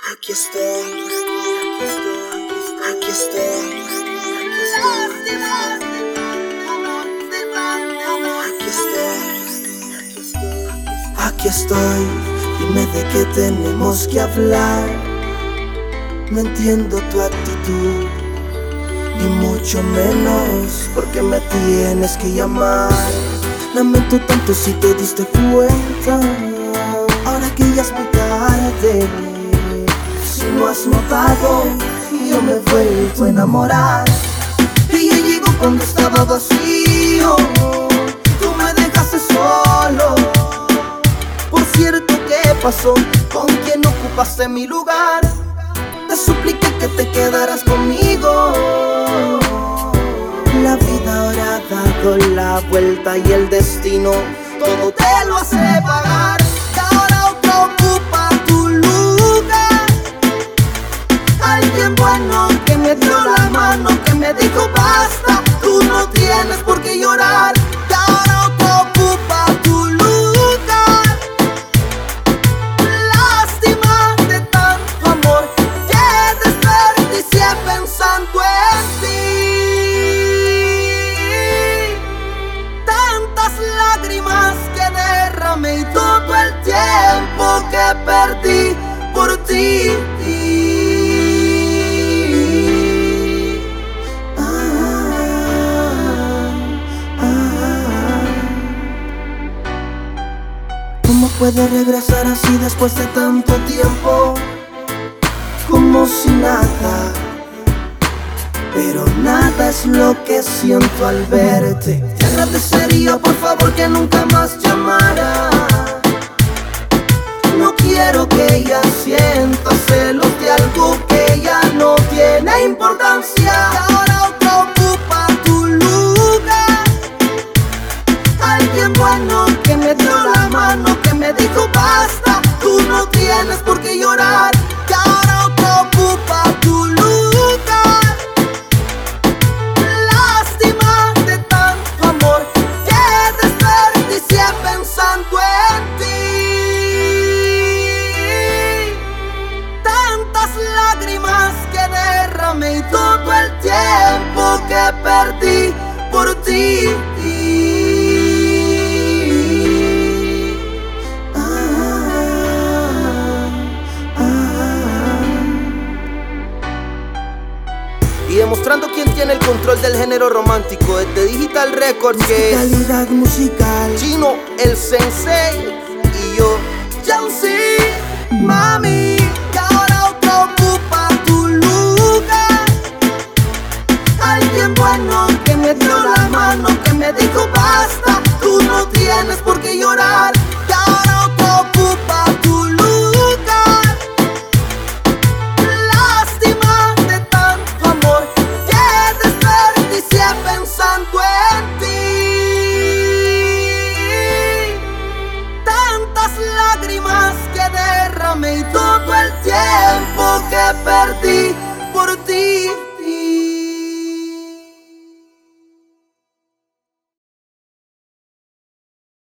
Aquí estoy, aquí estoy, aquí estoy, dime de qué tenemos que hablar. No entiendo tu actitud, ni mucho menos porque me tienes que llamar. Lamento tanto si te diste cuenta, ahora que ya es muy tarde. Si no has notado, yo me he vuelto a enamorar. Ella llegó cuando estaba vacío, tú me dejaste solo. Por cierto, ¿qué pasó? ¿Con quién ocupaste mi lugar? Te supliqué que te quedaras conmigo. La vida ahora ha dado la vuelta y el destino todo te lo hace pagar. Y ahora otro ocupa tu lugar. Alguien bueno que me dio la mano, que me dijo basta, tú no tienes por qué llorar. Y ahora otro ocupa tu lugar. Lástima de tanto amor que desperdicié pensando en ti. Tantas lágrimas que derramé y todo el tiempo que perdí por ti. ¿Cómo puede regresar así después de tanto tiempo? Como si nada. Pero nada es lo que siento al verte. Te agradecería por favor que nunca más llamara. No quiero que ella sienta celos de algo que ya no tiene importancia. Y ahora otro ocupa tu lugar. Alguien bueno que me dio la mano, que me dijo basta, tú no tienes por qué llorar. Y ahora otro ocupa tu lugar. Lástima de tanto amor que desperdicié pensando en ti. Tantas lágrimas que derramé y todo el tiempo que perdí por ti. Y demostrando quién tiene el control del género romántico desde Digital Records, que es calidad musical, Chino, el Sensei, y yo, Jancy, mami. Y ahora otro ocupa tu lugar. Alguien bueno que me dio la mano, que me dijo basta, tú no tienes por qué llorar. Y ahora otro ocupa tu lugar. Lástima de tanto amor que desperdicié pensando en ti. Tantas lágrimas que derramé y todo el tiempo que perdí